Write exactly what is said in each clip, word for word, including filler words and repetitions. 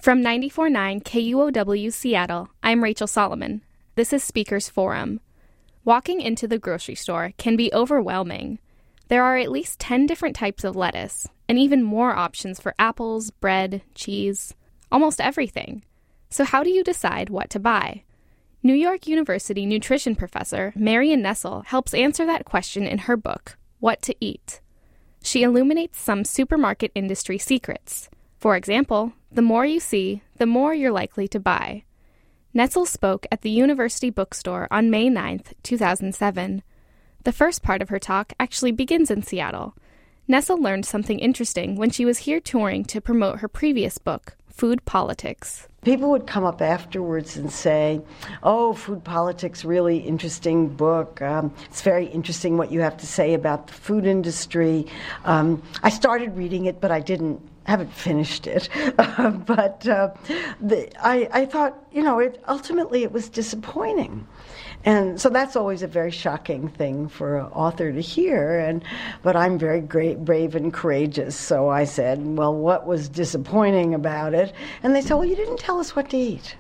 From ninety-four point nine K U O W Seattle, I'm Rachel Solomon. This is Speakers Forum. Walking into the grocery store can be overwhelming. There are at least ten different types of lettuce, and even more options for apples, bread, cheese, almost everything. So how do you decide what to buy? New York University nutrition professor Marion Nestle helps answer that question in her book, What to Eat. She illuminates some supermarket industry secrets. For example, the more you see, the more you're likely to buy. Nestle spoke at the University Bookstore on May ninth, two thousand seven. The first part of her talk actually begins in Seattle. Nestle learned something interesting when she was here touring to promote her previous book, Food Politics. People would come up afterwards and say, oh, Food Politics, really interesting book. Um, it's very interesting what you have to say about the food industry. Um, I started reading it, but I didn't, haven't finished it. Uh, but uh, the, I, I thought, you know, it ultimately it was disappointing. And so that's always a very shocking thing for an author to hear. And but I'm very great, brave and courageous. So I said, well, what was disappointing about it? And they said, well, you didn't tell us what to eat.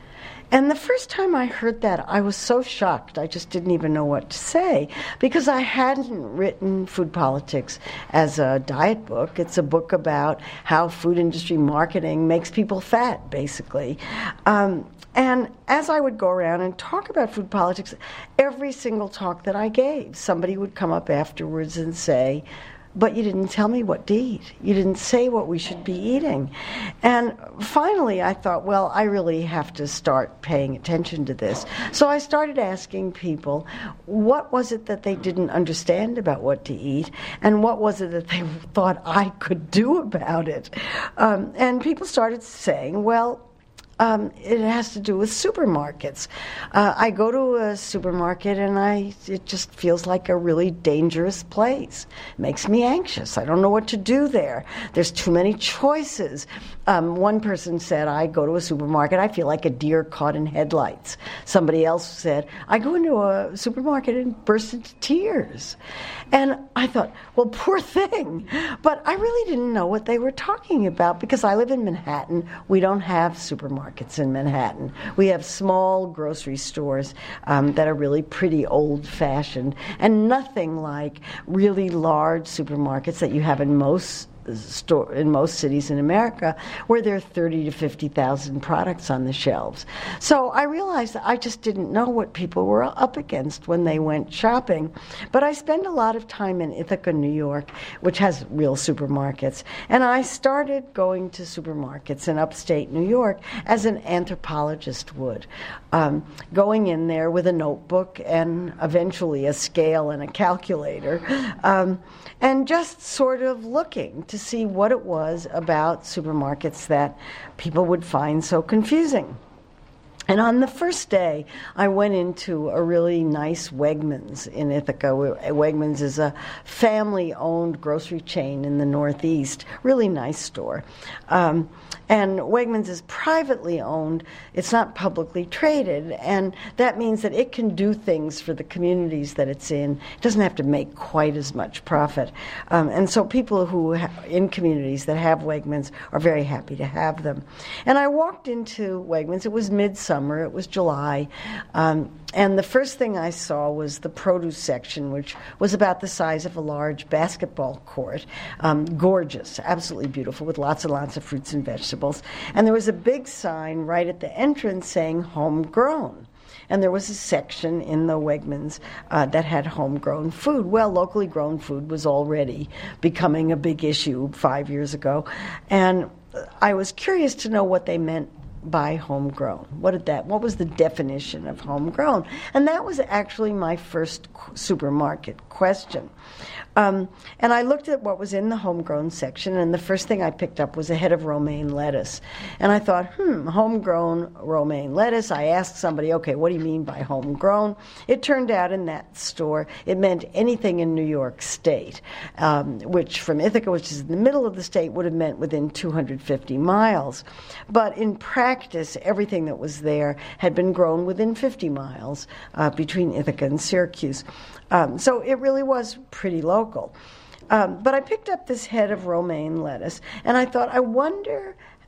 And the first time I heard that, I was so shocked, I just didn't even know what to say, because I hadn't written Food Politics as a diet book. It's a book about how food industry marketing makes people fat, basically. Um, and as I would go around and talk about food politics, every single talk that I gave, somebody would come up afterwards and say, but you didn't tell me what to eat. You didn't say what we should be eating. And finally, I thought, well, I really have to start paying attention to this. So I started asking people, what was it that they didn't understand about what to eat, and what was it that they thought I could do about it? Um, and people started saying, well, Um, it has to do with supermarkets. Uh, I go to a supermarket and I it just feels like a really dangerous place. It makes me anxious. I don't know what to do there. There's too many choices. Um, one person said, I go to a supermarket, I feel like a deer caught in headlights. Somebody else said, I go into a supermarket and burst into tears. And I thought, well, poor thing. But I really didn't know what they were talking about, because I live in Manhattan. We don't have supermarkets in Manhattan. We have small grocery stores um, that are really pretty old-fashioned, and nothing like really large supermarkets that you have in most store in most cities in America, where there are thirty to fifty thousand products on the shelves. So I realized that I just didn't know what people were up against when they went shopping. But I spend a lot of time in Ithaca, New York, which has real supermarkets, and I started going to supermarkets in upstate New York as an anthropologist would, um, going in there with a notebook and eventually a scale and a calculator, um, and just sort of looking to see what it was about supermarkets that people would find so confusing. And on the first day, I went into a really nice Wegmans in Ithaca. Wegmans is a family-owned grocery chain in the Northeast, really nice store. Um, and Wegmans is privately owned. It's not publicly traded, and that means that it can do things for the communities that it's in. It doesn't have to make quite as much profit. Um, and so people who ha- in communities that have Wegmans are very happy to have them. And I walked into Wegmans. It was midsummer. It was July. Um, and the first thing I saw was the produce section, which was about the size of a large basketball court. Um, gorgeous, absolutely beautiful, with lots and lots of fruits and vegetables. And there was a big sign right at the entrance saying homegrown. And there was a section in the Wegmans uh, that had homegrown food. Well, locally grown food was already becoming a big issue five years ago. And I was curious to know what they meant by homegrown. What did that? What was the definition of homegrown? And that was actually my first supermarket question. Um, and I looked at what was in the homegrown section, and the first thing I picked up was a head of romaine lettuce. And I thought, hmm, homegrown romaine lettuce. I asked somebody, okay, what do you mean by homegrown? It turned out in that store it meant anything in New York State, um, which from Ithaca, which is in the middle of the state, would have meant within two hundred fifty miles. But in practice, everything that was there had been grown within fifty miles uh, between Ithaca and Syracuse. Um, so it really was pretty local. Um, but I picked up this head of romaine lettuce, and I thought, I wonder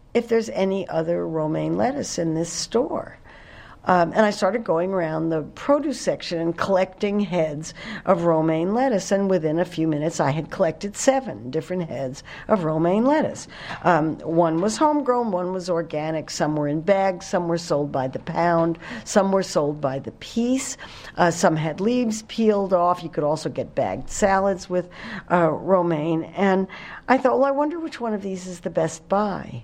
if there's any other romaine lettuce in this store. Um, and I started going around the produce section and collecting heads of romaine lettuce. And within a few minutes, I had collected seven different heads of romaine lettuce. Um, one was homegrown, one was organic, some were in bags, some were sold by the pound, some were sold by the piece. Uh, some had leaves peeled off. You could also get bagged salads with uh, romaine. And I thought, well, I wonder which one of these is the best buy.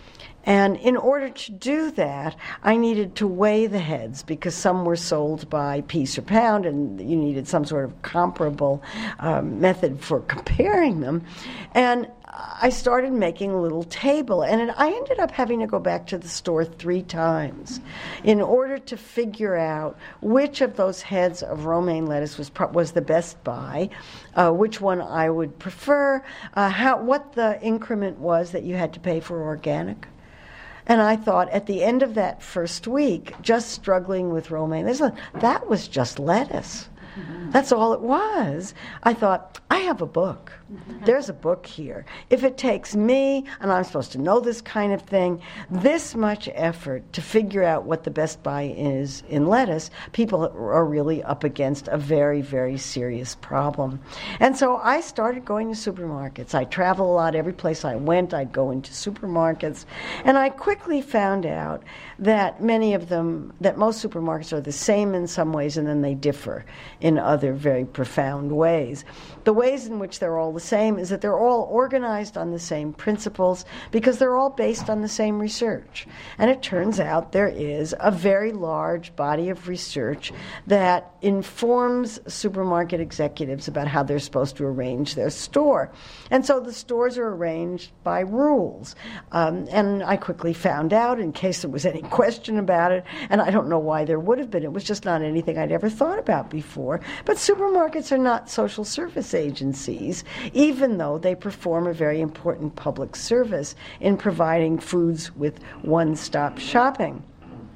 And in order to do that, I needed to weigh the heads because some were sold by piece or pound, and you needed some sort of comparable um, method for comparing them. And I started making a little table, and it, I ended up having to go back to the store three times in order to figure out which of those heads of romaine lettuce was pro- was the best buy, uh, which one I would prefer, uh, how what the increment was that you had to pay for organic. And I thought at the end of that first week, just struggling with romaine, that was just lettuce. Mm-hmm. That's all it was. I thought, I have a book. Mm-hmm. There's a book here. If it takes me, and I'm supposed to know this kind of thing, this much effort to figure out what the best buy is in lettuce, people are really up against a very, very serious problem. And so I started going to supermarkets. I travel a lot. Every place I went, I'd go into supermarkets. And I quickly found out that many of them, that most supermarkets are the same in some ways, and then they differ in other very profound ways. The ways in which they're all the same is that they're all organized on the same principles because they're all based on the same research. And it turns out there is a very large body of research that informs supermarket executives about how they're supposed to arrange their store. And so the stores are arranged by rules. Um, and I quickly found out, in case there was any question about it, and I don't know why there would have been, it was just not anything I'd ever thought about before, but supermarkets are not social service agencies, even though they perform a very important public service in providing foods with one-stop shopping.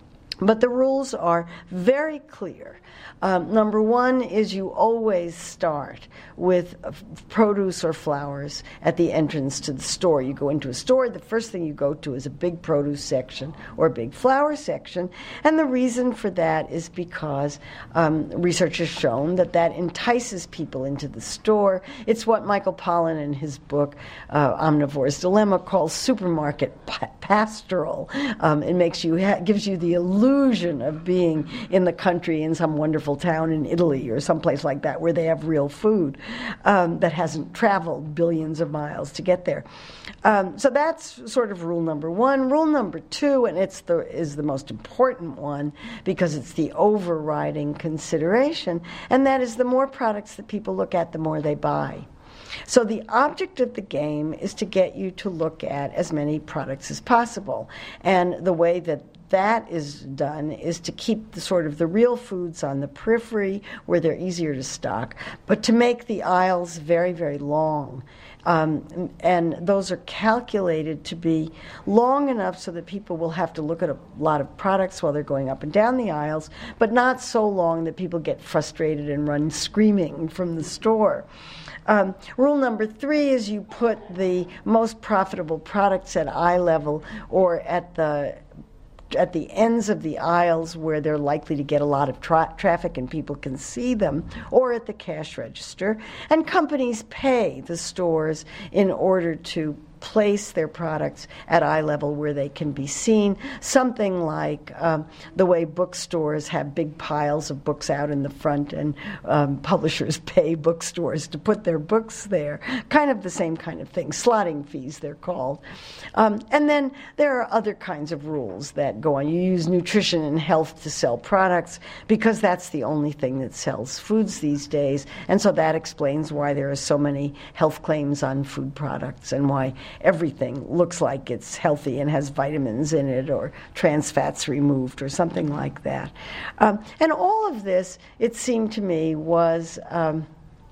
But the rules are very clear. Um, number one is you always start with uh, produce or flowers at the entrance to the store. You go into a store, the first thing you go to is a big produce section or a big flower section. And the reason for that is because um, research has shown that that entices people into the store. It's what Michael Pollan in his book, uh, Omnivore's Dilemma, calls supermarket pa- pastoral. Um, it makes you ha- gives you the illusion of being in the country in some wonderful town in Italy or someplace like that where they have real food um, that hasn't traveled billions of miles to get there. Um, so that's sort of rule number one. Rule number two, and it's the is the most important one because it's the overriding consideration, and that is the more products that people look at, the more they buy. So the object of the game is to get you to look at as many products as possible. And the way that that is done is to keep the sort of the real foods on the periphery where they're easier to stock, but to make the aisles very, very long. Um, and those are calculated to be long enough so that people will have to look at a lot of products while they're going up and down the aisles, but not so long that people get frustrated and run screaming from the store. Um, rule number three is you put the most profitable products at eye level or at the at the ends of the aisles where they're likely to get a lot of tra- traffic and people can see them, or at the cash register. And companies pay the stores in order to place their products at eye level where they can be seen. Something like um, the way bookstores have big piles of books out in the front and um, publishers pay bookstores to put their books there. Kind of the same kind of thing. Slotting fees, they're called. Um, and then there are other kinds of rules that go on. You use nutrition and health to sell products because that's the only thing that sells foods these days. And so that explains why there are so many health claims on food products and why everything looks like it's healthy and has vitamins in it or trans fats removed or something like that. Um, and all of this, it seemed to me, was um,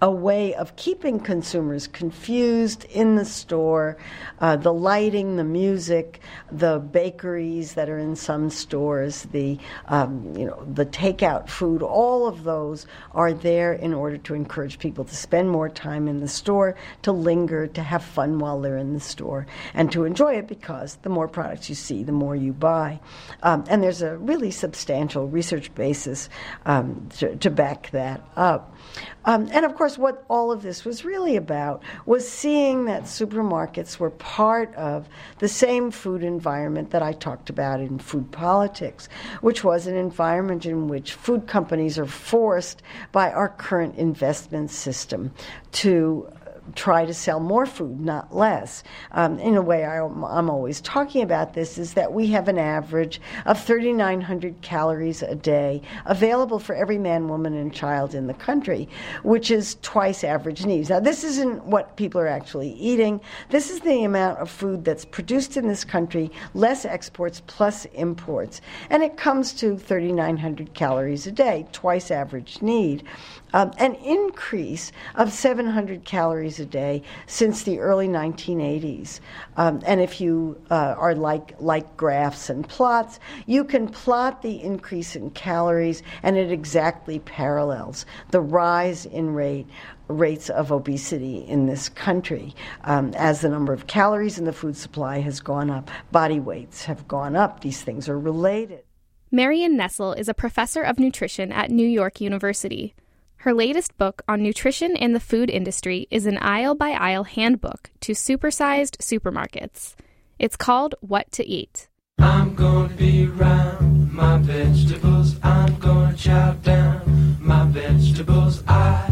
a way of keeping consumers confused in the store. Uh, the lighting, the music, the bakeries that are in some stores, the um, you know the takeout food, all of those are there in order to encourage people to spend more time in the store, to linger, to have fun while they're in the store, and to enjoy it, because the more products you see, the more you buy. Um, and there's a really substantial research basis um, to, to back that up. Um, and of course, what all of this was really about was seeing that supermarkets were part of the same food environment that I talked about in Food Politics, which was an environment in which food companies are forced by our current investment system to try to sell more food, not less. Um, in a way, I, I'm always talking about this, is that we have an average of three thousand nine hundred calories a day available for every man, woman, and child in the country, which is twice average needs. Now, this isn't what people are actually eating. This is the amount of food that's produced in this country, less exports plus imports. And it comes to three thousand nine hundred calories a day, twice average need. Um, an increase of seven hundred calories a day since the early nineteen eighties. Um, and if you uh, are like like graphs and plots, you can plot the increase in calories, and it exactly parallels the rise in rate rates of obesity in this country. Um, as the number of calories in the food supply has gone up, body weights have gone up. These things are related. Marion Nestle is a professor of nutrition at New York University. Her latest book on nutrition and the food industry is an aisle-by-aisle handbook to supersized supermarkets. It's called What to Eat. I'm going to be around my vegetables. I'm going to chow down my vegetables. I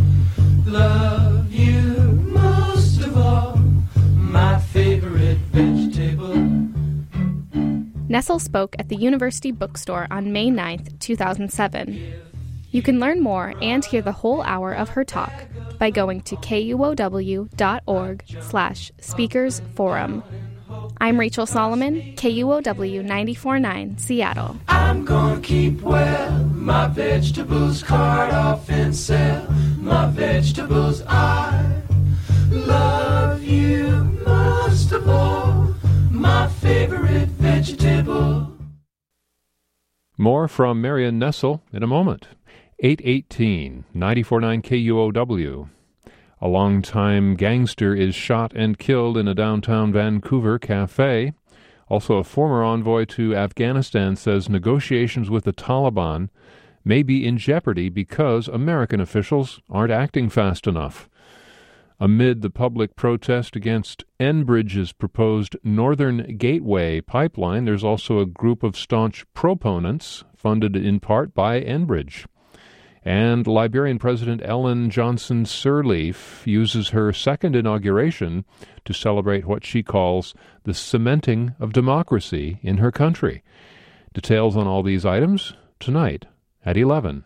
love you most of all, my favorite vegetable. Nestle spoke at the University Bookstore on May ninth, two thousand seven. You can learn more and hear the whole hour of her talk by going to kuow.org slash speakers forum. I'm Rachel Solomon, K U O W ninety-four point nine, Seattle. I'm gonna keep well my vegetables, cart off and sell my vegetables. I love you most of all, my favorite vegetable. More from Marion Nestle in a moment. eight eighteen, ninety-four point nine K U O W. A longtime gangster is shot and killed in a downtown Vancouver cafe. Also, a former envoy to Afghanistan says negotiations with the Taliban may be in jeopardy because American officials aren't acting fast enough. Amid the public protest against Enbridge's proposed Northern Gateway pipeline, there's also a group of staunch proponents, funded in part by Enbridge. And Liberian President Ellen Johnson Sirleaf uses her second inauguration to celebrate what she calls the cementing of democracy in her country. Details on all these items tonight at eleven.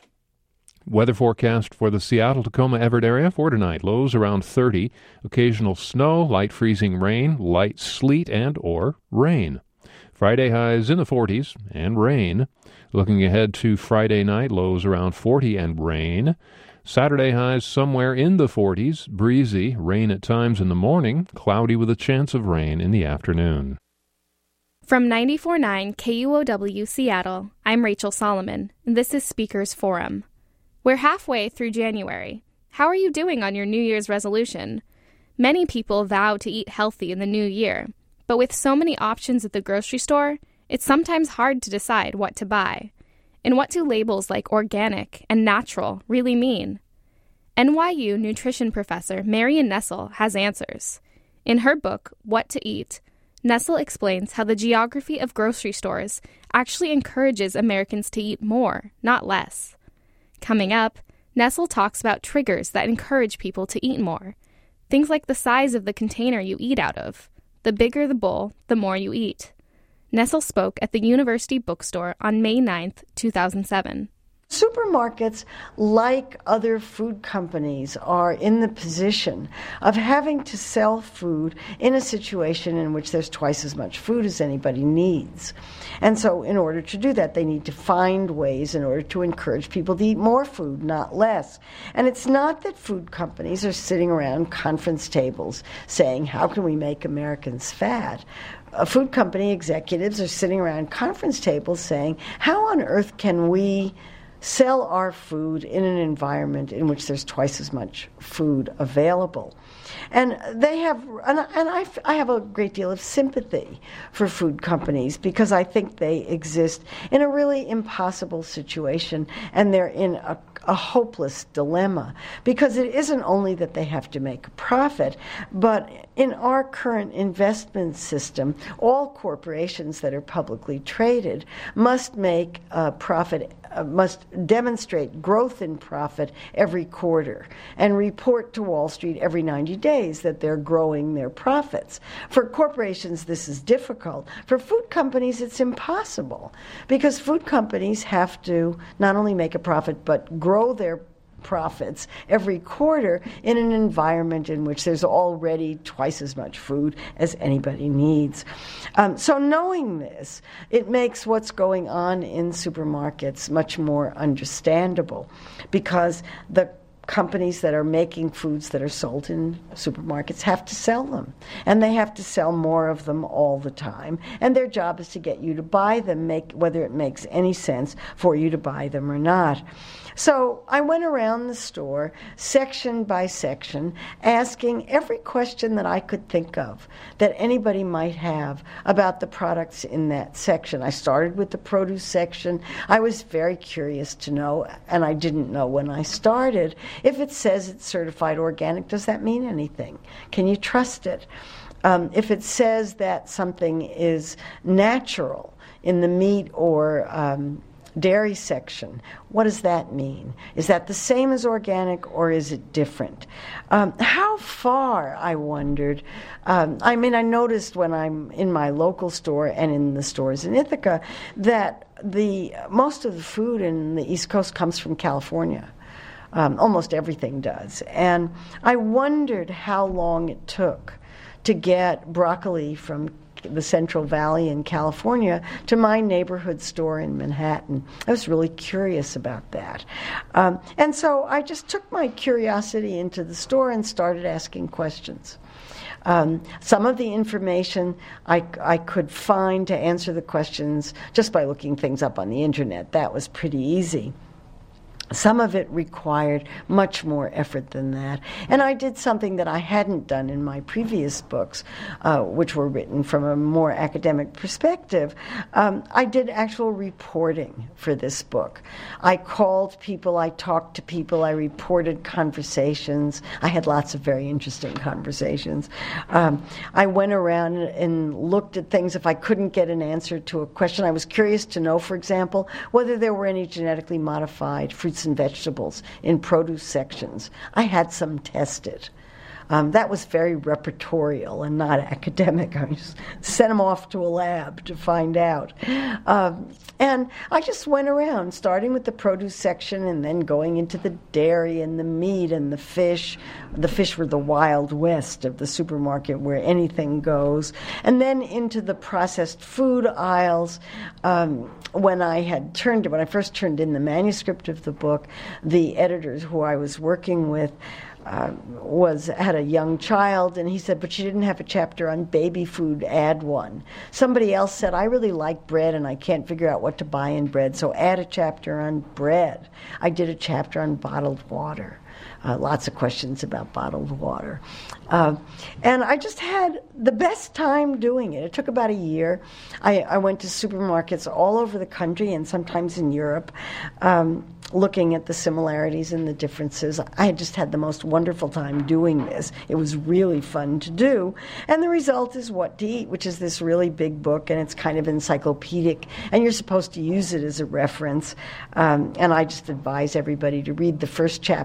Weather forecast for the Seattle-Tacoma-Everett area for tonight. Lows around thirty, occasional snow, light freezing rain, light sleet and or rain. Friday highs in the forties and rain. Looking ahead to Friday night, lows around forty and rain. Saturday highs somewhere in the forties, breezy, rain at times in the morning, cloudy with a chance of rain in the afternoon. From ninety-four point nine K U O W Seattle, I'm Rachel Solomon, and this is Speakers Forum. We're halfway through January. How are you doing on your New Year's resolution? Many people vow to eat healthy in the new year, but with so many options at the grocery store, it's sometimes hard to decide what to buy. And what do labels like organic and natural really mean? N Y U nutrition professor Marion Nestle has answers. In her book, What to Eat, Nestle explains how the geography of grocery stores actually encourages Americans to eat more, not less. Coming up, Nestle talks about triggers that encourage people to eat more. Things like the size of the container you eat out of. The bigger the bowl, the more you eat. Nestle spoke at the University Bookstore on May ninth, two thousand seven. Supermarkets, like other food companies, are in the position of having to sell food in a situation in which there's twice as much food as anybody needs. And so in order to do that, they need to find ways in order to encourage people to eat more food, not less. And it's not that food companies are sitting around conference tables saying, how can we make Americans fat? Uh, food company executives are sitting around conference tables saying, how on earth can we sell our food in an environment in which there's twice as much food available? And they have, and, and I, I have a great deal of sympathy for food companies because I think they exist in a really impossible situation, and they're in a, a hopeless dilemma because it isn't only that they have to make a profit, but in our current investment system, all corporations that are publicly traded must make a profit, uh, must demonstrate growth in profit every quarter and report to Wall Street every ninety days that they're growing their profits. For corporations, this is difficult. For food companies, it's impossible because food companies have to not only make a profit but grow their profits every quarter in an environment in which there's already twice as much food as anybody needs. Um, so knowing this, it makes what's going on in supermarkets much more understandable because the companies that are making foods that are sold in supermarkets have to sell them. And they have to sell more of them all the time. And their job is to get you to buy them, make, whether it makes any sense for you to buy them or not. So I went around the store, section by section, asking every question that I could think of that anybody might have about the products in that section. I started with the produce section. I was very curious to know, and I didn't know when I started, if it says it's certified organic, does that mean anything? Can you trust it? Um, if it says that something is natural in the meat or um, dairy section, what does that mean? Is that the same as organic or is it different? Um, how far, I wondered, um, I mean, I noticed when I'm in my local store and in the stores in Ithaca that the most of the food in the East Coast comes from California. Um, almost everything does. And I wondered how long it took to get broccoli from the Central Valley in California to my neighborhood store in Manhattan. I was really curious about that. Um, and so I just took my curiosity into the store and started asking questions. Um, some of the information I, I could find to answer the questions just by looking things up on the internet. That was pretty easy. Some of it required much more effort than that. And I did something that I hadn't done in my previous books, uh, which were written from a more academic perspective. Um, I did actual reporting for this book. I called people, I talked to people, I reported conversations. I had lots of very interesting conversations. Um, I went around and looked at things. If I couldn't get an answer to a question, I was curious to know, for example, whether there were any genetically modified fruits and vegetables in produce sections. I had some tested. Um, that was very repertorial and not academic. I just sent them off to a lab to find out. Um, and I just went around, starting with the produce section and then going into the dairy and the meat and the fish. The fish were the Wild West of the supermarket where anything goes. And then into the processed food aisles. Um, when I had turned, when I first turned in the manuscript of the book, the editors who I was working with Uh, was had a young child, and he said, but she didn't have a chapter on baby food, add one. Somebody else said, I really like bread and I can't figure out what to buy in bread, so add a chapter on bread. I did a chapter on bottled water. Uh, lots of questions about bottled water. Uh, and I just had the best time doing it. It took about a year. I, I went to supermarkets all over the country and sometimes in Europe, um, looking at the similarities and the differences. I just had the most wonderful time doing this. It was really fun to do. And the result is What to Eat, which is this really big book, and it's kind of encyclopedic, and you're supposed to use it as a reference. Um, and I just advise everybody to read the first chapter and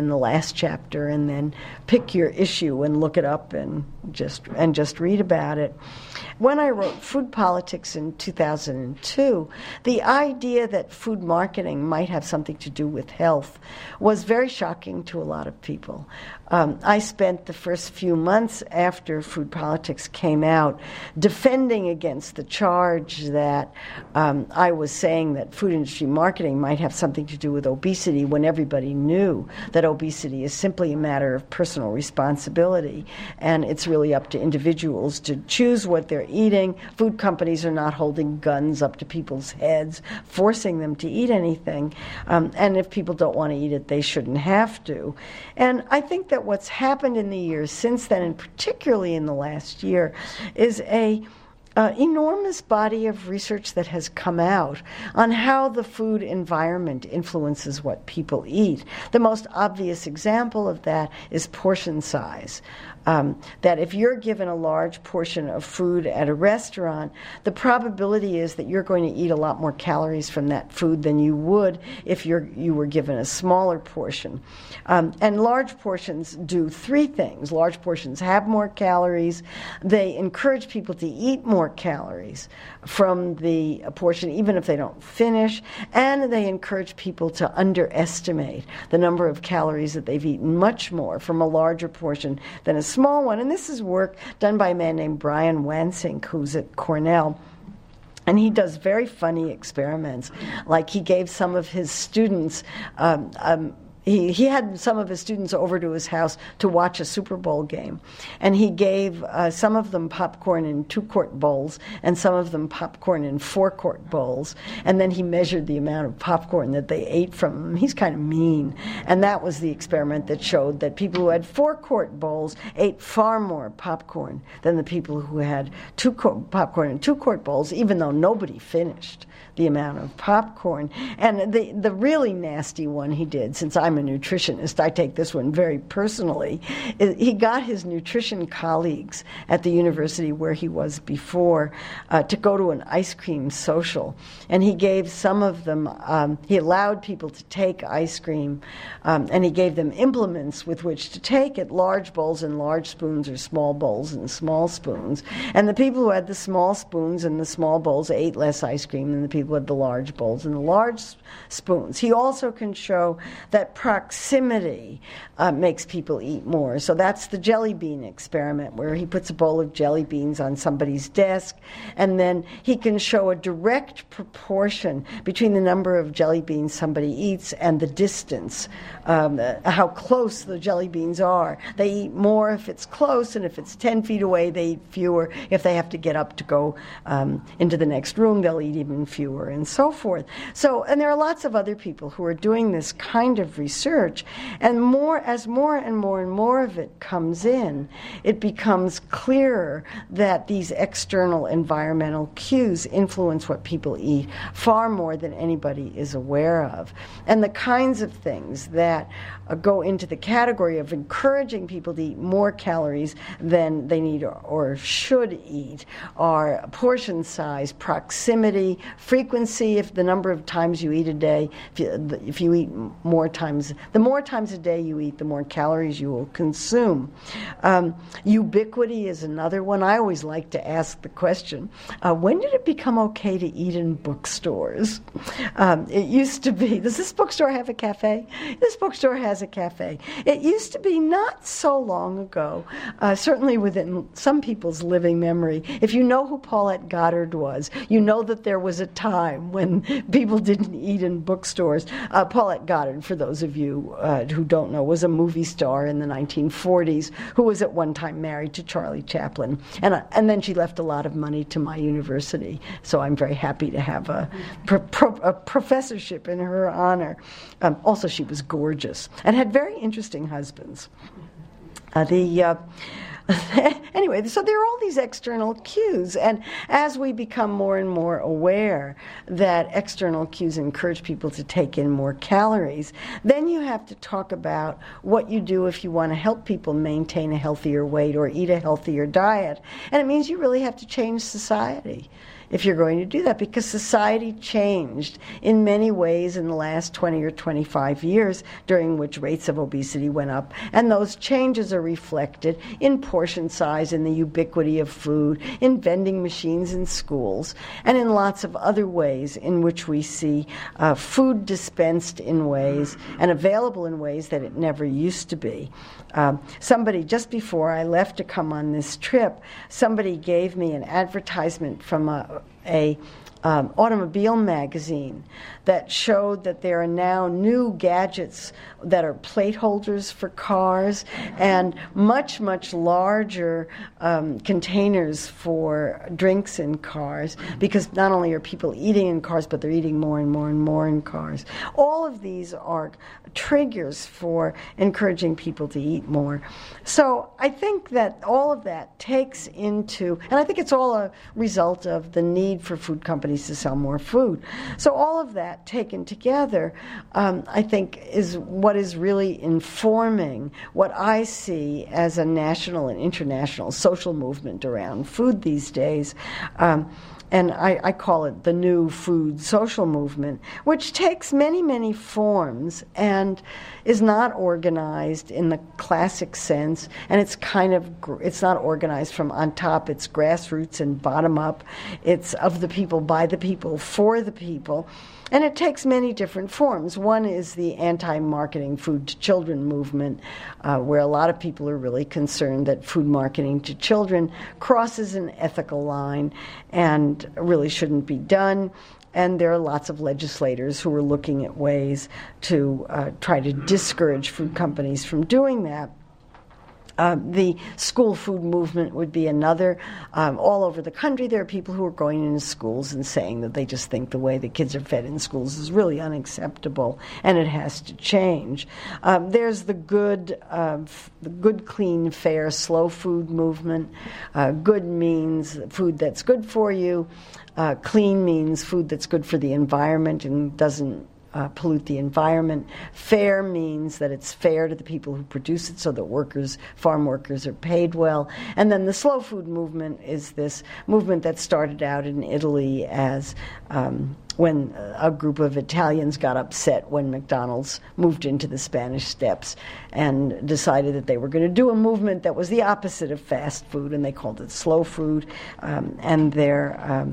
the last chapter and then pick your issue and look it up and just and just read about it. When I wrote Food Politics in two thousand two, the idea that food marketing might have something to do with health was very shocking to a lot of people. Um, I spent the first few months after Food Politics came out defending against the charge that um, I was saying that food industry marketing might have something to do with obesity, when everybody knew that obesity is simply a matter of personal responsibility, and it's really up to individuals to choose what they're eating. Food companies are not holding guns up to people's heads, forcing them to eat anything, um, and if people don't want to eat it, they shouldn't have to. And I think that what's happened in the years since then, and particularly in the last year, is a Uh, enormous body of research that has come out on how the food environment influences what people eat. The most obvious example of that is portion size. Um, that if you're given a large portion of food at a restaurant, the probability is that you're going to eat a lot more calories from that food than you would if you're, you were given a smaller portion. Um, and large portions do three things. Large portions have more calories. They encourage people to eat more calories from the portion, even if they don't finish, and they encourage people to underestimate the number of calories that they've eaten much more from a larger portion than a small one. And this is work done by a man named Brian Wansink, who's at Cornell. And he does very funny experiments. Like he gave some of his students um, um, He, he had some of his students over to his house to watch a Super Bowl game. And he gave uh, some of them popcorn in two-quart bowls and some of them popcorn in four-quart bowls. And then he measured the amount of popcorn that they ate from them. He's kind of mean. And that was the experiment that showed that people who had four-quart bowls ate far more popcorn than the people who had two-quart popcorn in two-quart bowls, even though nobody finished the amount of popcorn. And the, the really nasty one he did, since I'm a nutritionist, I take this one very personally, he got his nutrition colleagues at the university where he was before uh, to go to an ice cream social. And he gave some of them, um, he allowed people to take ice cream, um, and he gave them implements with which to take it, large bowls and large spoons, or small bowls and small spoons. And the people who had the small spoons and the small bowls ate less ice cream than the people with the large bowls and the large spoons. He also can show that proximity uh, makes people eat more. So that's the jelly bean experiment, where he puts a bowl of jelly beans on somebody's desk, and then he can show a direct proportion between the number of jelly beans somebody eats and the distance, um, uh, how close the jelly beans are. They eat more if it's close, and if it's ten feet away, they eat fewer. If they have to get up to go um, into the next room, they'll eat even fewer, and so forth. So, and there are lots of other people who are doing this kind of research, and more as more and more and more of it comes in, it becomes clearer that these external environmental cues influence what people eat far more than anybody is aware of. And the kinds of things that uh, go into the category of encouraging people to eat more calories than they need or, or should eat are portion size, proximity, frequency, if the number of times you eat a day, if you, if you eat more times, the more times a day you eat, the more calories you will consume. Um, ubiquity is another one. I always like to ask the question, uh, when did it become okay to eat in bookstores? Um, it used to be, does this bookstore have a cafe? This bookstore has a cafe. It used to be not so long ago, uh, certainly within some people's living memory. If you know who Paulette Goddard was, you know that there was a time when people didn't eat in bookstores. Uh, Paulette Goddard, for those of you uh, who don't know, was a movie star in the nineteen forties who was at one time married to Charlie Chaplin. And, uh, and then she left a lot of money to my university, so I'm very happy to have a, pro- pro- a professorship in her honor. Um, also, she was gorgeous and had very interesting husbands. Uh, the... Uh, Anyway, so there are all these external cues, and as we become more and more aware that external cues encourage people to take in more calories, then you have to talk about what you do if you want to help people maintain a healthier weight or eat a healthier diet. And it means you really have to change society. if you're going to do that, because society changed in many ways in the last twenty or twenty-five years, during which rates of obesity went up. And those changes are reflected in portion size, in the ubiquity of food, in vending machines in schools, and in lots of other ways in which we see uh, food dispensed in ways and available in ways that it never used to be. Um, somebody, just before I left to come on this trip, somebody gave me an advertisement from a, a um, automobile magazine that showed that there are now new gadgets that are plate holders for cars and much, much larger um, containers for drinks in cars, because not only are people eating in cars, but they're eating more and more and more in cars. All of these are triggers for encouraging people to eat more. So I think that all of that takes into, and I think it's all a result of the need for food companies to sell more food. So all of that taken together, um, I think, is what is really informing what I see as a national and international social movement around food these days. Um, And I, I call it the new food social movement, which takes many, many forms and is not organized in the classic sense. And it's kind of, it's not organized from on top. It's grassroots and bottom up. It's of the people, by the people, for the people. And it takes many different forms. One is the anti-marketing food to children movement, uh, where a lot of people are really concerned that food marketing to children crosses an ethical line and really shouldn't be done. And there are lots of legislators who are looking at ways to uh, try to discourage food companies from doing that. Uh, the school food movement would be another. Um, all over the country, there are people who are going into schools and saying that they just think the way the kids are fed in schools is really unacceptable, and it has to change. Um, there's the good, uh, f- the good, clean, fair, slow food movement. Uh, good means food that's good for you. Uh, clean means food that's good for the environment and doesn't Uh, pollute the environment. Fair means that it's fair to the people who produce it, so that workers, farm workers, are paid well. And then the slow food movement is this movement that started out in Italy as um, when a group of Italians got upset when McDonald's moved into the Spanish Steps and decided that they were going to do a movement that was the opposite of fast food, and they called it slow food. Um, and their um,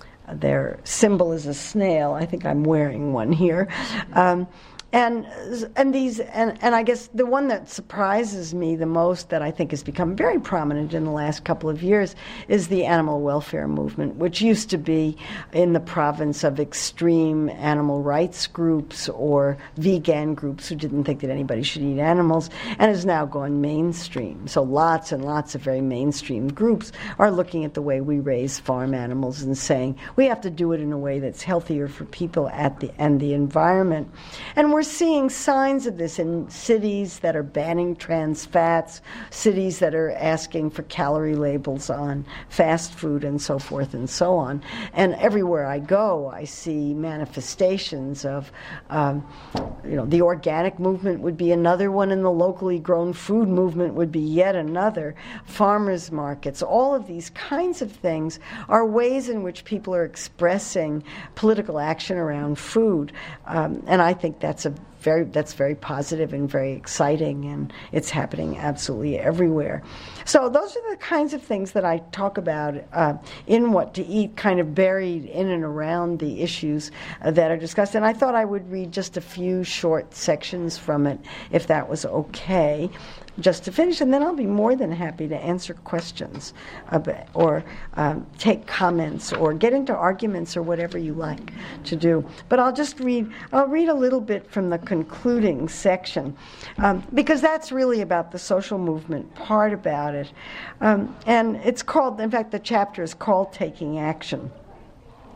Their symbol is a snail. I think I'm wearing one here. Um, and and these and, and I guess the one that surprises me the most, that I think has become very prominent in the last couple of years, is the animal welfare movement, which used to be in the province of extreme animal rights groups or vegan groups who didn't think that anybody should eat animals, and has now gone mainstream. So lots and lots of very mainstream groups are looking at the way we raise farm animals and saying we have to do it in a way that's healthier for people at the and the environment. And we're seeing signs of this in cities that are banning trans fats, cities that are asking for calorie labels on fast food, and so forth and so on. And everywhere I go, I see manifestations of, um, you know, the organic movement would be another one, and the locally grown food movement would be yet another. Farmers markets, all of these kinds of things are ways in which people are expressing political action around food. Um, and I think that's a Very, that's very positive and very exciting, and it's happening absolutely everywhere. So those are the kinds of things that I talk about uh, in What to Eat, kind of buried in and around the issues uh, that are discussed. And I thought I would read just a few short sections from it, if that was okay, just to finish, and then I'll be more than happy to answer questions about, or um, take comments or get into arguments or whatever you like to do. But I'll just read, I'll read a little bit from the concluding section, um, because that's really about the social movement part about it. Um, and it's called, in fact, the chapter is called Taking Action.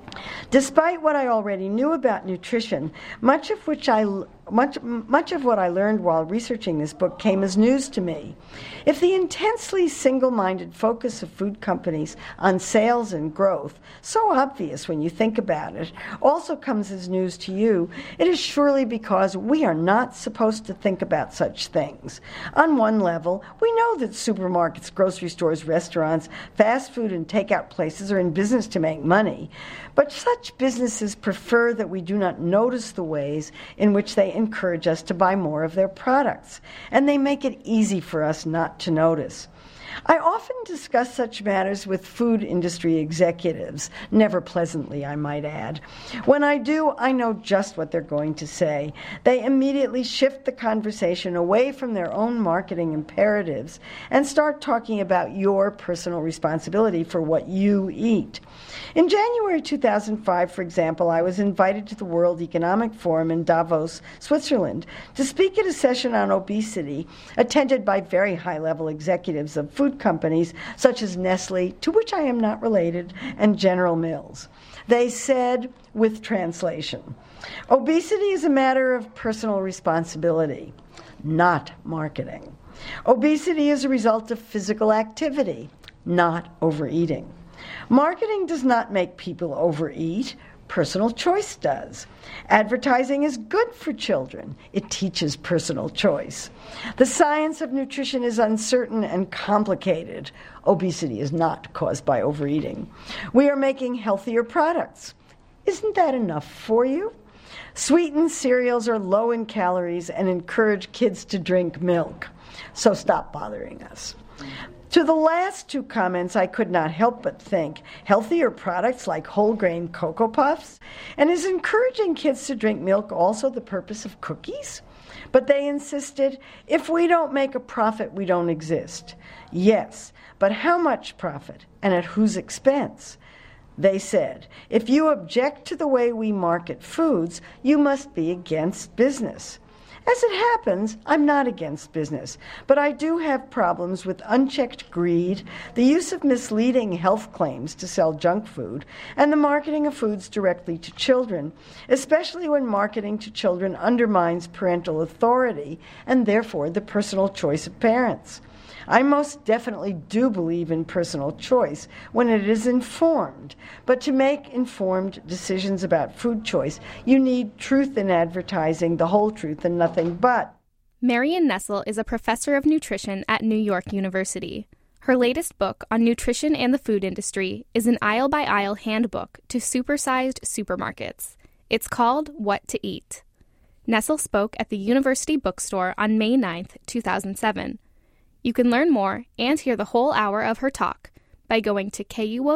Despite what I already knew about nutrition, much of which I Much, much of what I learned while researching this book came as news to me. If the intensely single-minded focus of food companies on sales and growth, so obvious when you think about it, also comes as news to you, it is surely because we are not supposed to think about such things. On one level, we know that supermarkets, grocery stores, restaurants, fast food, and takeout places are in business to make money, but such businesses prefer that we do not notice the ways in which they encourage us to buy more of their products, and they make it easy for us not to notice. I often discuss such matters with food industry executives, never pleasantly, I might add. When I do, I know just what they're going to say. They immediately shift the conversation away from their own marketing imperatives and start talking about your personal responsibility for what you eat. In January two thousand five, for example, I was invited to the World Economic Forum in Davos, Switzerland, to speak at a session on obesity attended by very high-level executives of food companies such as Nestle, to which I am not related, and General Mills. They said, with translation, obesity is a matter of personal responsibility, not marketing. Obesity is a result of physical activity, not overeating. Marketing does not make people overeat. Personal choice does. Advertising is good for children. It teaches personal choice. The science of nutrition is uncertain and complicated. Obesity is not caused by overeating. We are making healthier products. Isn't that enough for you? Sweetened cereals are low in calories and encourage kids to drink milk. So stop bothering us. To the last two comments, I could not help but think, healthier products like whole grain Cocoa Puffs? And is encouraging kids to drink milk also the purpose of cookies? But they insisted, if we don't make a profit, we don't exist. Yes, but how much profit and at whose expense? They said, if you object to the way we market foods, you must be against business. As it happens, I'm not against business, but I do have problems with unchecked greed, the use of misleading health claims to sell junk food, and the marketing of foods directly to children, especially when marketing to children undermines parental authority and therefore the personal choice of parents. I most definitely do believe in personal choice when it is informed, but to make informed decisions about food choice, you need truth in advertising, the whole truth and nothing but. Marion Nestle is a professor of nutrition at New York University. Her latest book on nutrition and the food industry is an aisle-by-aisle handbook to supersized supermarkets. It's called What to Eat. Nestle spoke at the University Bookstore on May ninth, two thousand seven. You can learn more and hear the whole hour of her talk by going to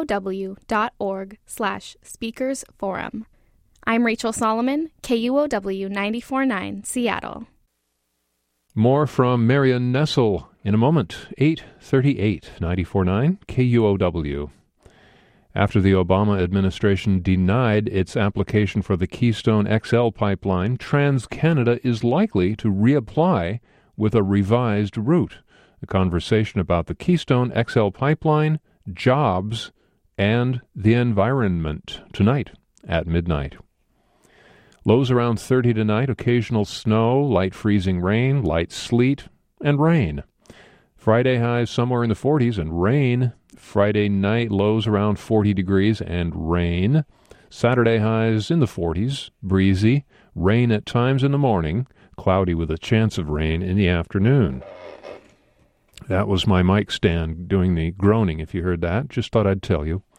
kuow.org slash speakers forum. I'm Rachel Solomon, K U O W ninety-four point nine, Seattle. More from Marion Nestle in a moment. eight thirty-eight, ninety-four point nine, K U O W. After the Obama administration denied its application for the Keystone X L pipeline, TransCanada is likely to reapply with a revised route. A conversation about the Keystone X L pipeline, jobs, and the environment tonight at midnight. Lows around thirty tonight, occasional snow, light freezing rain, light sleet, and rain. Friday highs somewhere in the forties and rain. Friday night lows around forty degrees and rain. Saturday highs in the forties, breezy, rain at times in the morning, cloudy with a chance of rain in the afternoon. That was my mic stand doing the groaning, if you heard that. Just thought I'd tell you.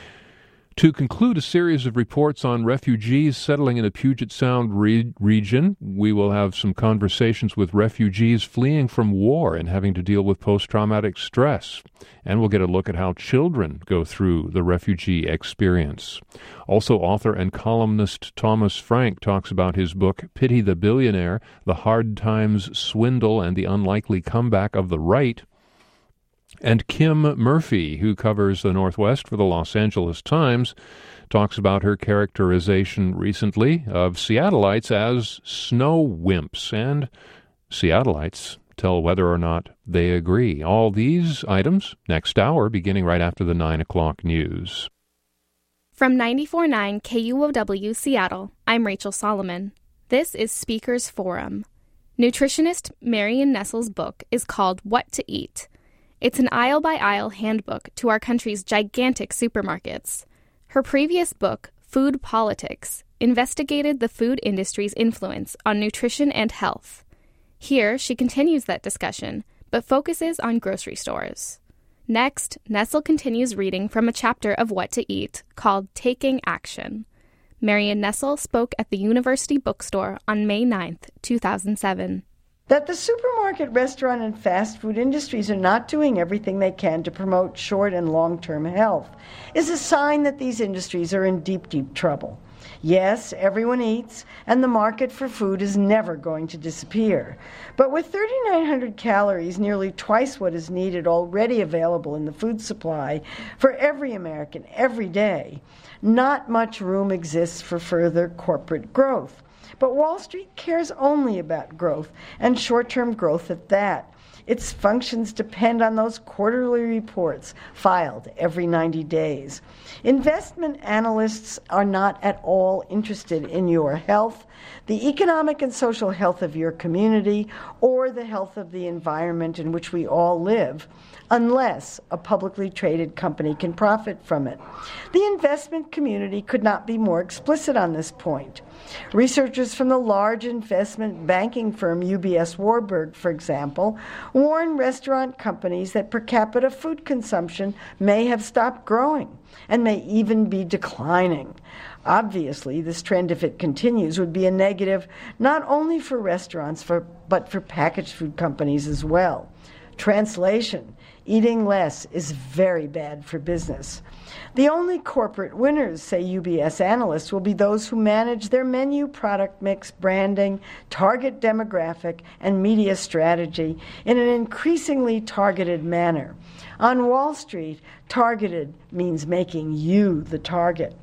To conclude a series of reports on refugees settling in the Puget Sound re- region, we will have some conversations with refugees fleeing from war and having to deal with post-traumatic stress. And we'll get a look at how children go through the refugee experience. Also, author and columnist Thomas Frank talks about his book, Pity the Billionaire, The Hard Times Swindle and the Unlikely Comeback of the Right. And Kim Murphy, who covers the Northwest for the Los Angeles Times, talks about her characterization recently of Seattleites as snow wimps, and Seattleites tell whether or not they agree. All these items next hour, beginning right after the nine o'clock news. From ninety-four point nine K U O W Seattle, I'm Rachel Solomon. This is Speakers Forum. Nutritionist Marion Nestle's book is called What to Eat. It's an aisle-by-aisle handbook to our country's gigantic supermarkets. Her previous book, Food Politics, investigated the food industry's influence on nutrition and health. Here, she continues that discussion, but focuses on grocery stores. Next, Nestle continues reading from a chapter of What to Eat called Taking Action. Marion Nestle spoke at the University Bookstore on May ninth, two thousand seven. That the supermarket, restaurant, and fast food industries are not doing everything they can to promote short and long-term health is a sign that these industries are in deep, deep trouble. Yes, everyone eats, and the market for food is never going to disappear. But with three thousand nine hundred calories, nearly twice what is needed, already available in the food supply for every American every day, not much room exists for further corporate growth. But Wall Street cares only about growth, and short-term growth at that. Its functions depend on those quarterly reports filed every ninety days. Investment analysts are not at all interested in your health, the economic and social health of your community, or the health of the environment in which we all live, unless a publicly traded company can profit from it. The investment community could not be more explicit on this point. Researchers from the large investment banking firm U B S Warburg, for example, warn restaurant companies that per capita food consumption may have stopped growing and may even be declining. Obviously, this trend, if it continues, would be a negative not only for restaurants, for, but for packaged food companies as well. Translation: eating less is very bad for business. The only corporate winners, say U B S analysts, will be those who manage their menu, product mix, branding, target demographic, and media strategy in an increasingly targeted manner. On Wall Street, targeted means making you the target.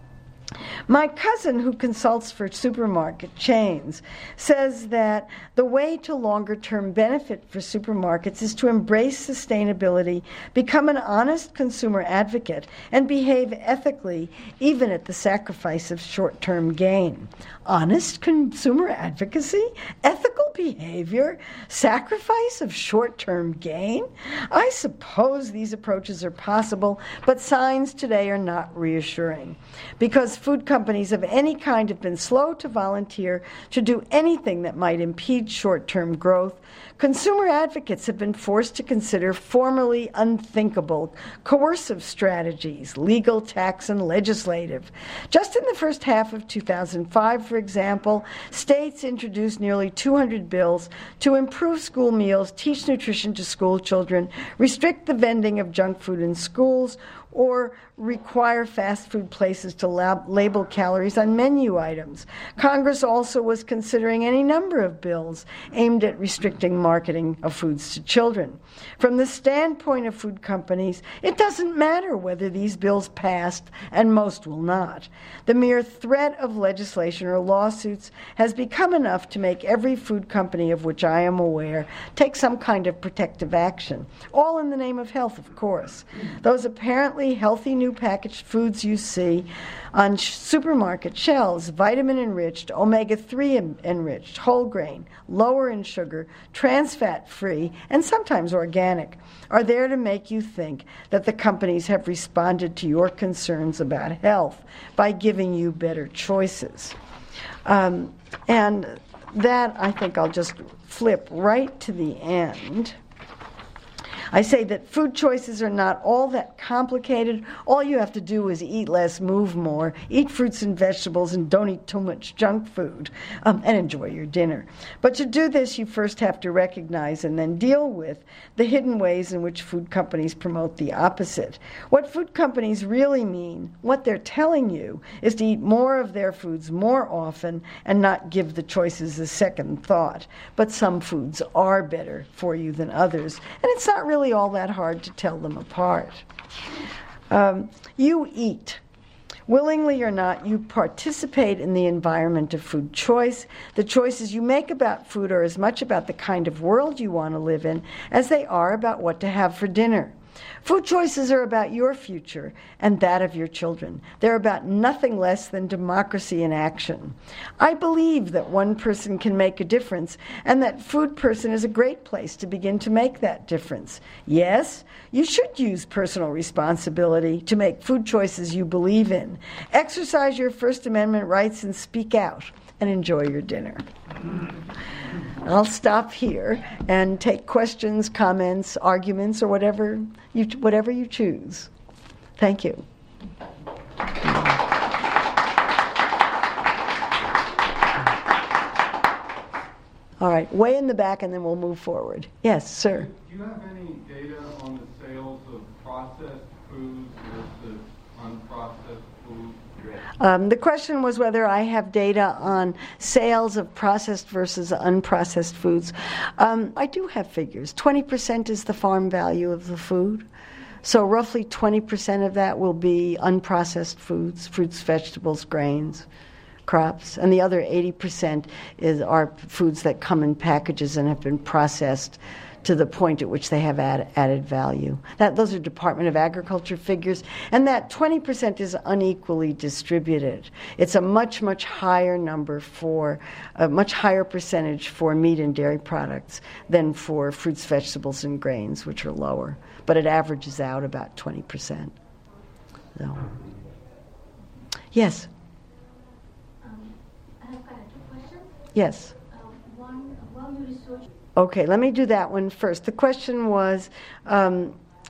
My cousin, who consults for supermarket chains, says that the way to longer-term benefit for supermarkets is to embrace sustainability, become an honest consumer advocate, and behave ethically, even at the sacrifice of short-term gain. Honest consumer advocacy? Ethical behavior? Sacrifice of short-term gain? I suppose these approaches are possible, but signs today are not reassuring. Because food companies of any kind have been slow to volunteer to do anything that might impede short-term growth, consumer advocates have been forced to consider formerly unthinkable coercive strategies, legal, tax, and legislative. Just in the first half of two thousand five, for example, states introduced nearly two hundred bills to improve school meals, teach nutrition to school children, restrict the vending of junk food in schools, or require fast food places to lab- label calories on menu items. Congress also was considering any number of bills aimed at restricting marketing of foods to children. From the standpoint of food companies, it doesn't matter whether these bills passed, and most will not. The mere threat of legislation or lawsuits has become enough to make every food company of which I am aware take some kind of protective action, all in the name of health, of course. Those apparently healthy new packaged foods you see on sh- supermarket shelves, vitamin-enriched, omega three en- enriched, whole grain, lower in sugar, trans fat free, and sometimes organic, are there to make you think that the companies have responded to your concerns about health by giving you better choices. Um, and that, I think I'll just flip right to the end. I say that food choices are not all that complicated. All you have to do is eat less, move more, eat fruits and vegetables, and don't eat too much junk food, um, and enjoy your dinner. But to do this, you first have to recognize and then deal with the hidden ways in which food companies promote the opposite. What food companies really mean, what they're telling you, is to eat more of their foods more often and not give the choices a second thought. But some foods are better for you than others, and it's not really all that hard to tell them apart. Um, you eat. Willingly or not, you participate in the environment of food choice. The choices you make about food are as much about the kind of world you want to live in as they are about what to have for dinner. Food choices are about your future and that of your children. They're about nothing less than democracy in action. I believe that one person can make a difference, and that Food Person is a great place to begin to make that difference. Yes, you should use personal responsibility to make food choices you believe in. Exercise your First Amendment rights and speak out, and enjoy your dinner. I'll stop here and take questions, comments, arguments, or whatever you whatever you choose. Thank you. All right, way in the back, and then we'll move forward. Yes, sir. Do you have any data on the sales of processed foods versus unprocessed foods? Um, the question was whether I have data on sales of processed versus unprocessed foods. Um, I do have figures. twenty percent is the farm value of the food. So roughly twenty percent of that will be unprocessed foods, fruits, vegetables, grains, crops. And the other eighty percent is are foods that come in packages and have been processed to the point at which they have add, added value. That, those are Department of Agriculture figures, and that twenty percent is unequally distributed. It's a much, much higher number for, a much higher percentage for meat and dairy products than for fruits, vegetables, and grains, which are lower. But it averages out about twenty percent. So. Yes? Um, I have got two questions. Yes. Uh, one, while you research Okay, let me do that one first. The question was, um,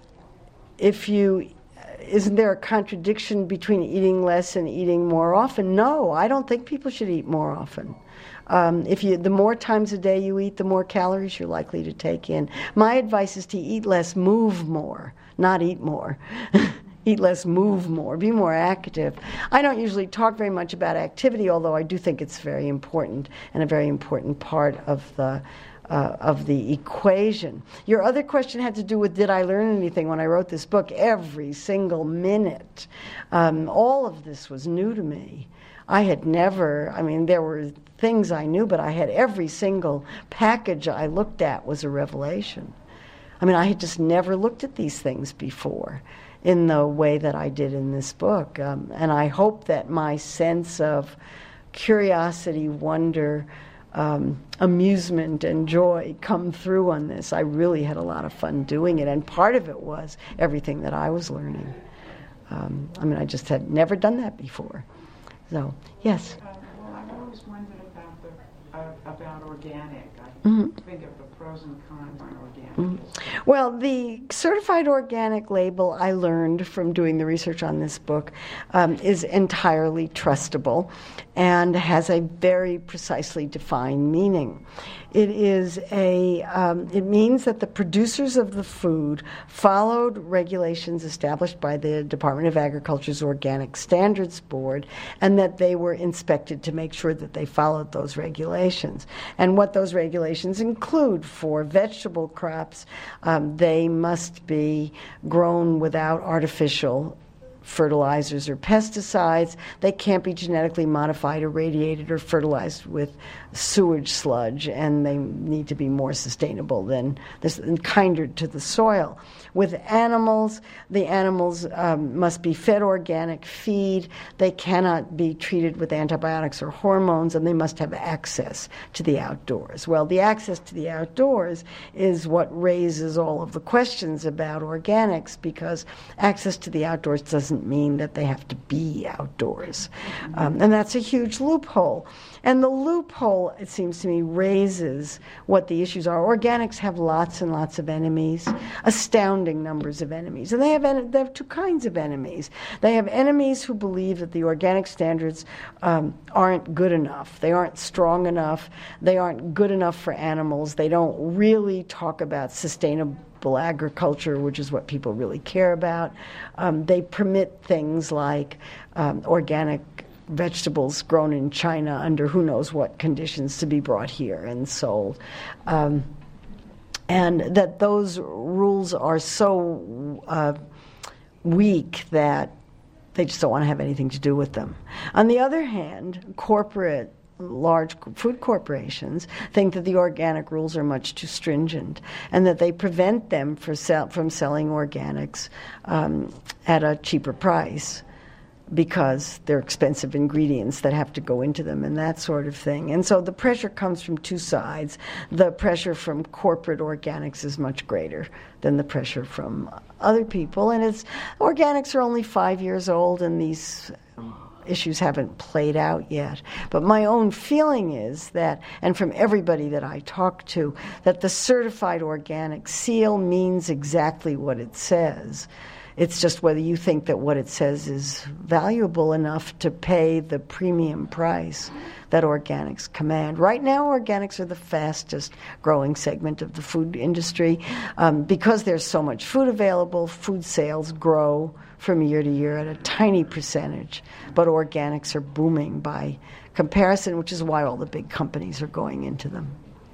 if you, isn't there a contradiction between eating less and eating more often? No, I don't think people should eat more often. Um, if you, the more times a day you eat, the more calories you're likely to take in. My advice is to eat less, move more, not eat more. Eat less, move more, be more active. I don't usually talk very much about activity, although I do think it's very important and a very important part of the Uh, of the equation. Your other question had to do with, did I learn anything when I wrote this book? Every single minute. Um, all of this was new to me. I had never, I mean, there were things I knew, but I had every single package I looked at was a revelation. I mean, I had just never looked at these things before in the way that I did in this book. Um, and I hope that my sense of curiosity, wonder, Um, amusement and joy come through on this. I really had a lot of fun doing it, and part of it was everything that I was learning. Um, I mean, I just had never done that before. So, yes? Uh, well, I've always wondered about the uh, about organic. I Mm-hmm. think of the pros and cons on organic. Mm-hmm. Well, the certified organic label, I learned from doing the research on this book, um, is entirely trustable and has a very precisely defined meaning. It is a. Um, it means that the producers of the food followed regulations established by the Department of Agriculture's Organic Standards Board, and that they were inspected to make sure that they followed those regulations. And what those regulations include for vegetable crops, um, they must be grown without artificial fertilizers or pesticides. They can't be genetically modified, irradiated, or fertilized with sewage sludge, and they need to be more sustainable than this and kinder to the soil. With animals, the animals um, must be fed organic feed. They cannot be treated with antibiotics or hormones, and they must have access to the outdoors. Well, the access to the outdoors is what raises all of the questions about organics, because access to the outdoors doesn't mean that they have to be outdoors. Um, and that's a huge loophole. And the loophole, it seems to me, raises what the issues are. Organics have lots and lots of enemies, astounding numbers of enemies. And they have, en- they have two kinds of enemies. They have enemies who believe that the organic standards um, aren't good enough. They aren't strong enough. They aren't good enough for animals. They don't really talk about sustainable agriculture, which is what people really care about. Um, they permit things like um, organic vegetables grown in China under who knows what conditions to be brought here and sold. Um, and that those rules are so uh, weak that they just don't want to have anything to do with them. On the other hand, corporate large food corporations think that the organic rules are much too stringent and that they prevent them for sell, from selling organics um, at a cheaper price because they're expensive ingredients that have to go into them and that sort of thing. And so the pressure comes from two sides. The pressure from corporate organics is much greater than the pressure from other people. And it's organics are only five years old, and these issues haven't played out yet. But my own feeling is that, and from everybody that I talk to, that the certified organic seal means exactly what it says. It's just whether you think that what it says is valuable enough to pay the premium price that organics command. Right now, organics are the fastest growing segment of the food industry. Um, because there's so much food available, food sales grow from year to year at a tiny percentage, but organics are booming by comparison, which is why all the big companies are going into them.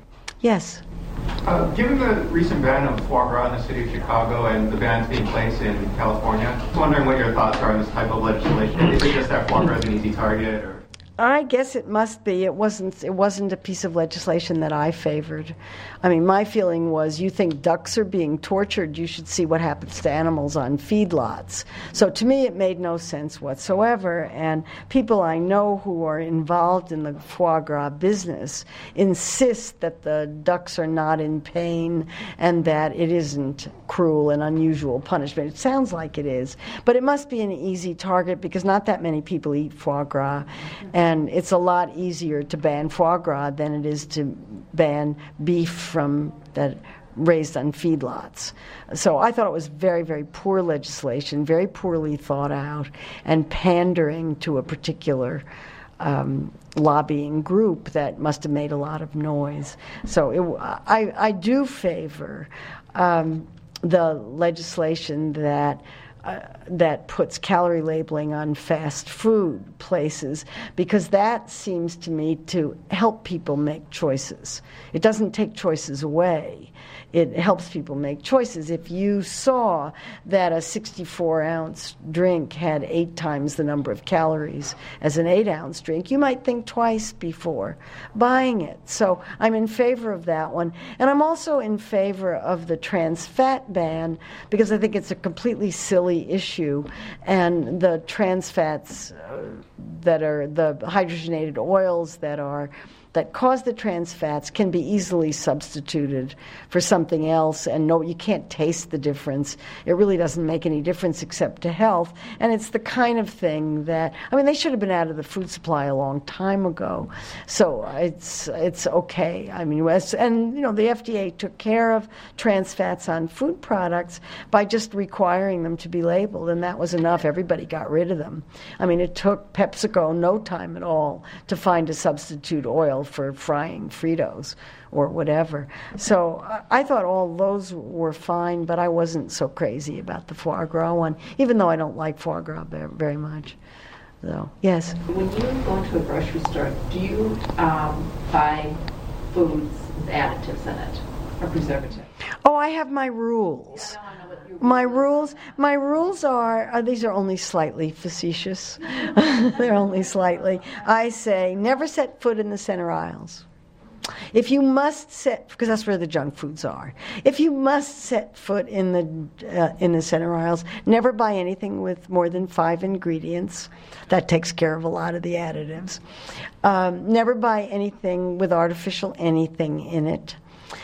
Yes? Uh, given the recent ban of foie gras in the city of Chicago and the bans being placed in California, I was wondering what your thoughts are on this type of legislation. Is it just that foie gras is an easy target? Or? I guess it must be. It wasn't. It wasn't a piece of legislation that I favored. I mean, my feeling was, you think ducks are being tortured, you should see what happens to animals on feedlots. So to me, it made no sense whatsoever. And people I know who are involved in the foie gras business insist that the ducks are not in pain and that it isn't cruel and unusual punishment. It sounds like it is, but it must be an easy target because not that many people eat foie gras. And And it's a lot easier to ban foie gras than it is to ban beef from that raised on feedlots. So I thought it was very, very poor legislation, very poorly thought out, and pandering to a particular um, lobbying group that must have made a lot of noise. So it, I, I do favor um, the legislation that Uh, that puts calorie labeling on fast food places, because that seems to me to help people make choices. It doesn't take choices away. It helps people make choices. If you saw that a sixty-four ounce drink had eight times the number of calories as an eight ounce drink, you might think twice before buying it. So I'm in favor of that one. And I'm also in favor of the trans fat ban because I think it's a completely silly issue. And the trans fats uh, that are the hydrogenated oils that are that cause the trans fats can be easily substituted for something else, and no, you can't taste the difference. It really doesn't make any difference except to health, and it's the kind of thing that, I mean, they should have been out of the food supply a long time ago, so it's it's okay. I mean, and you know, the F D A took care of trans fats on food products by just requiring them to be labeled, and that was enough. Everybody got rid of them. I mean, it took PepsiCo no time at all to find a substitute oil for frying Fritos or whatever. So I thought all those were fine, but I wasn't so crazy about the foie gras one, even though I don't like foie gras very much. So, yes? When you go to a grocery store, do you um, buy foods with additives in it or preservatives? Oh, I have my rules. My rules, my rules are, uh, these are only slightly facetious. They're only slightly. I say, never set foot in the center aisles. If you must set, because that's where the junk foods are. If you must set foot in the uh, in the center aisles, never buy anything with more than five ingredients. That takes care of a lot of the additives. Um, never buy anything with artificial anything in it.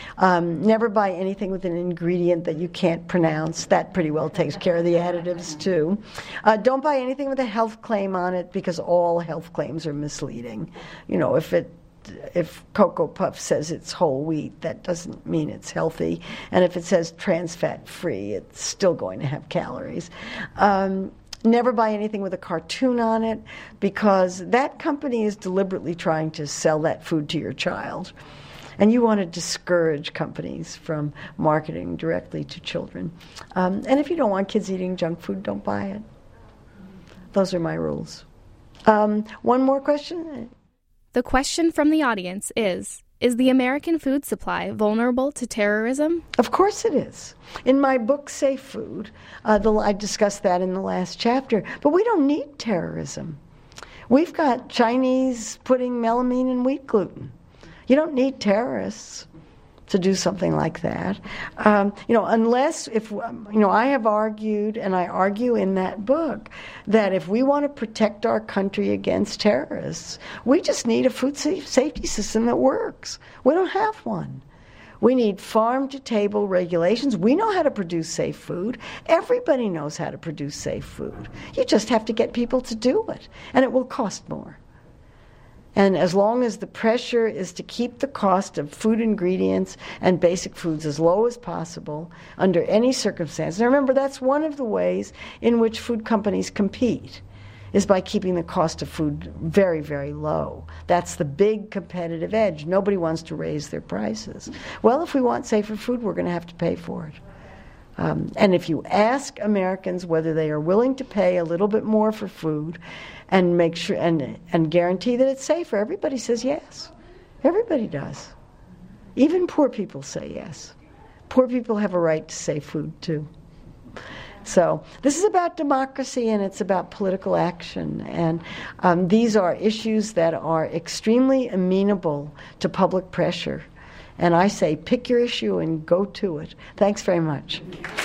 Um, never buy anything with an ingredient that you can't pronounce. That pretty well takes care of the additives, too. Uh, don't buy anything with a health claim on it, because all health claims are misleading. You know, if it if Cocoa Puff says it's whole wheat, that doesn't mean it's healthy. And if it says trans fat free, it's still going to have calories. Um, Never buy anything with a cartoon on it, because that company is deliberately trying to sell that food to your child. And you want to discourage companies from marketing directly to children. Um, and if you don't want kids eating junk food, don't buy it. Those are my rules. Um, one more question? The question from the audience is, is the American food supply vulnerable to terrorism? Of course it is. In my book, Safe Food, uh, the, I discussed that in the last chapter. But we don't need terrorism. We've got Chinese putting melamine in wheat gluten. You don't need terrorists to do something like that. Um, you know, unless, if, you know, I have argued, and I argue in that book, that if we want to protect our country against terrorists, we just need a food safety system that works. We don't have one. We need farm-to-table regulations. We know how to produce safe food. Everybody knows how to produce safe food. You just have to get people to do it, and it will cost more. And as long as the pressure is to keep the cost of food ingredients and basic foods as low as possible under any circumstance. Now remember, that's one of the ways in which food companies compete, is by keeping the cost of food very, very low. That's the big competitive edge. Nobody wants to raise their prices. Well, if we want safer food, we're going to have to pay for it. Um, and if you ask Americans whether they are willing to pay a little bit more for food and make sure and and guarantee that it's safer, everybody says yes. Everybody does. Even poor people say yes. Poor people have a right to safe food too. So this is about democracy, and it's about political action. And um, these are issues that are extremely amenable to public pressure. And I say, pick your issue and go to it. Thanks very much.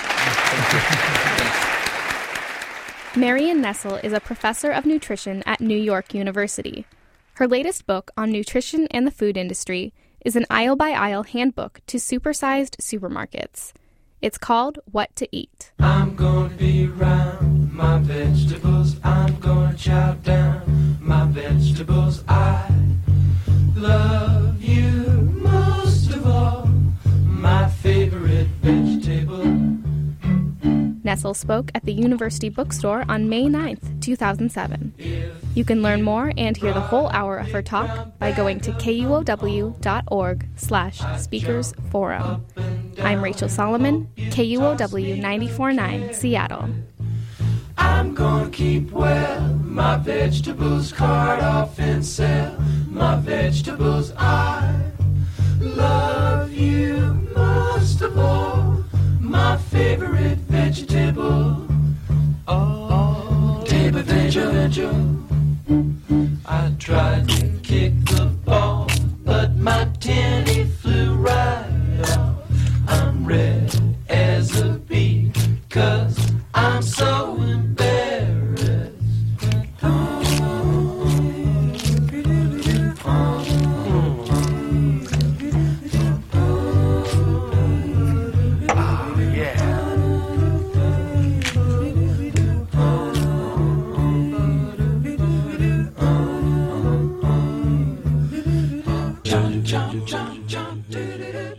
Marion Nestle is a professor of nutrition at New York University. Her latest book on nutrition and the food industry is an aisle-by-aisle handbook to supersized supermarkets. It's called What to Eat. I'm gonna be around my vegetables. I'm gonna chow down my vegetables. I love you most of all, my favorite vegetable. Nestle spoke at the University Bookstore on May ninth, two thousand seven. You can learn more and hear the whole hour of her talk by going to kuow.org slash speakers forum. I'm Rachel Solomon, K U O W ninety-four point nine, Seattle. I'm gonna keep well my vegetables, cart off and sell my vegetables. I love you most of all, my favorite vegetable. Oh, table vegetable. I tried to kick the ball, but my tenny flew right off. I'm red as a bee, 'cause I'm so embarrassed. Oh, yeah. Jump, jump, jump, jump, do-do-do.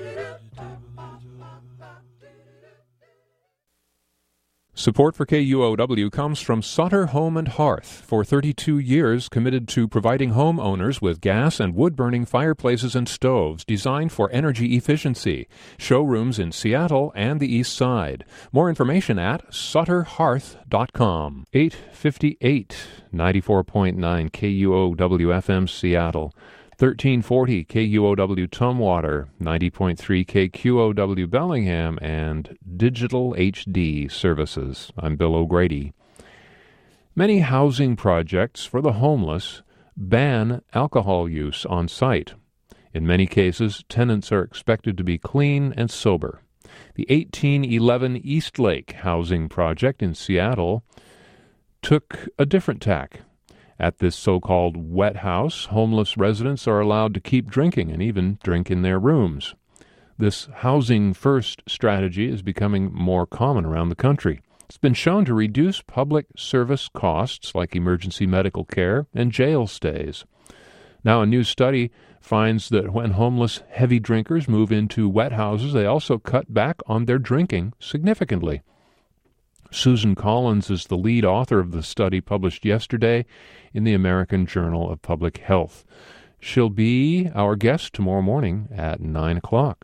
Support for K U O W comes from Sutter Home and Hearth, for thirty-two years committed to providing homeowners with gas and wood-burning fireplaces and stoves designed for energy efficiency. Showrooms in Seattle and the East Side. More information at sutter hearth dot com. eight fifty-eight, ninety-four point nine K U O W F M Seattle. thirteen forty K U O W Tumwater, ninety point three K Q O W Bellingham, and Digital H D Services. I'm Bill O'Grady. Many housing projects for the homeless ban alcohol use on site. In many cases, tenants are expected to be clean and sober. The eighteen eleven Eastlake housing project in Seattle took a different tack. At this so-called wet house, homeless residents are allowed to keep drinking and even drink in their rooms. This housing-first strategy is becoming more common around the country. It's been shown to reduce public service costs like emergency medical care and jail stays. Now, a new study finds that when homeless heavy drinkers move into wet houses, they also cut back on their drinking significantly. Susan Collins is the lead author of the study published yesterday in the American Journal of Public Health. She'll be our guest tomorrow morning at nine o'clock.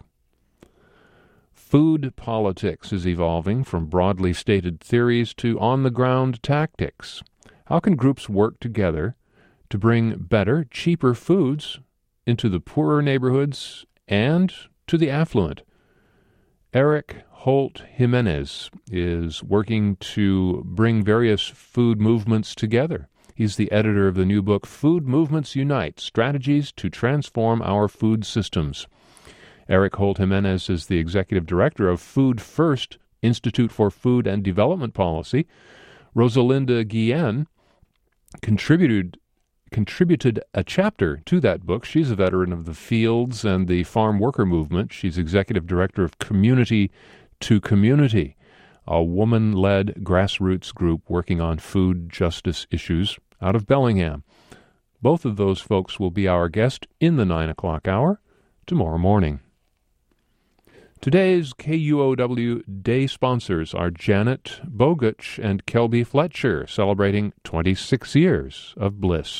Food politics is evolving from broadly stated theories to on-the-ground tactics. How can groups work together to bring better, cheaper foods into the poorer neighborhoods and to the affluent? Eric Holt Jimenez is working to bring various food movements together. He's the editor of the new book, Food Movements Unite, Strategies to Transform Our Food Systems. Eric Holt Jimenez is the executive director of Food First, Institute for Food and Development Policy. Rosalinda Guillen contributed contributed a chapter to that book. She's a veteran of the fields and the farm worker movement. She's executive director of Community to Community, a woman-led grassroots group working on food justice issues out of Bellingham. Both of those folks will be our guest in the nine o'clock hour tomorrow morning. Today's K U O W Day sponsors are Janet Boguch and Kelby Fletcher, celebrating twenty-six years of bliss.